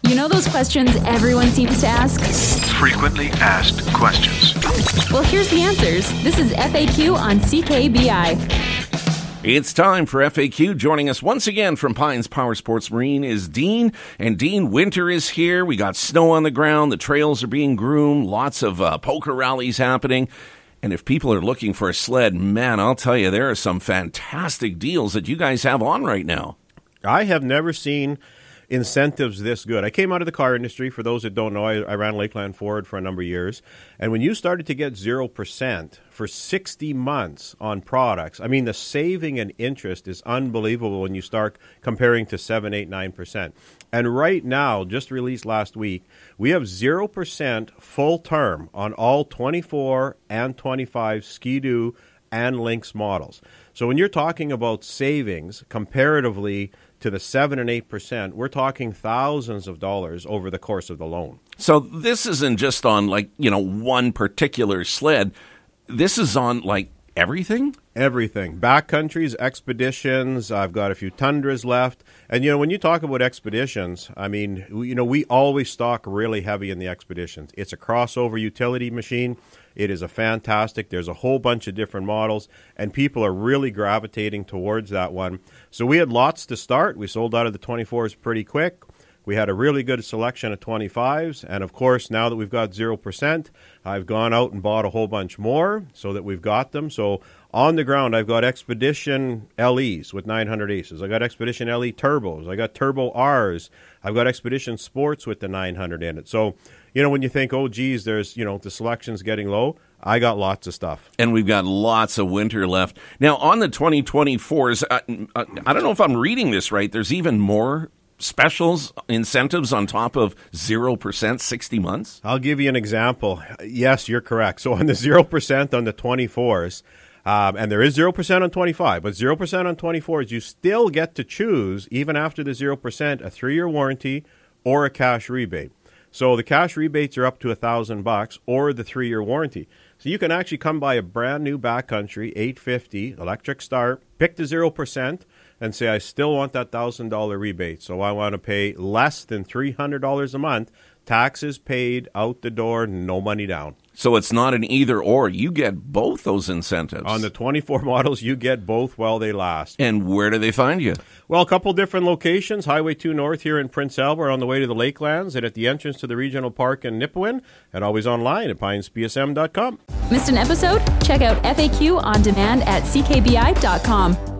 You know those questions everyone seems to ask? Frequently asked questions. Well, here's the answers. This is FAQ on CKBI. It's time for FAQ. Joining us once again from Pines Power Sports Marine is Dean. And Dean, winter is here. We got snow on the ground. The trails are being groomed. Lots of poker rallies happening. And if people are looking for a sled, man, I'll tell you, there are some fantastic deals that you guys have on right now. I have never seen incentives this good. I came out of the car industry. For those that don't know, I ran Lakeland Ford for a number of years. And when you started to get 0% for 60 months on products, I mean, the saving and interest is unbelievable when you start comparing to 7, 8, 9%. And right now, just released last week, we have 0% full term on all 24 and 25 Ski-Doo and Lynx models. So when you're talking about savings comparatively to the 7 and 8%, we're talking thousands of dollars over the course of the loan. So this isn't just on one particular sled. This is on everything? Everything. Backcountries, expeditions. I've got a few Tundras left. And, when you talk about expeditions, I mean, we always stock really heavy in the expeditions. It's a crossover utility machine. It is fantastic. There's a whole bunch of different models, and people are really gravitating towards that one. So we had lots to start. We sold out of the 24s pretty quick. We had a really good selection of 25s, and of course, now that we've got 0%, I've gone out and bought a whole bunch more so that we've got them. So on the ground, I've got Expedition LEs with 900 aces. I got Expedition LE Turbos. I got Turbo Rs. I've got Expedition Sports with the 900 in it. So, when you think, oh, geez, there's, the selection's getting low, I got lots of stuff. And we've got lots of winter left. Now, on the 2024s, I don't know if I'm reading this right. There's even more specials, incentives on top of 0%, 60 months? I'll give you an example. Yes, you're correct. So on the 0% on the 24s, and there is 0% on 25, but 0% on 24s, you still get to choose, even after the 0%, a 3-year warranty or a cash rebate. So the cash rebates are up to $1,000 or the 3-year warranty. So you can actually come buy a brand new backcountry 850 electric start, pick the 0%, and say, I still want that $1,000 rebate. So I want to pay less than $300 a month. Taxes paid, out the door, no money down. So it's not an either or. You get both those incentives. On the 24 models, you get both while they last. And where do they find you? Well, a couple different locations. Highway 2 North here in Prince Albert on the way to the Lakelands, and at the entrance to the regional park in Nipawin, and always online at pinespsm.com. Missed an episode? Check out FAQ on demand at ckbi.com.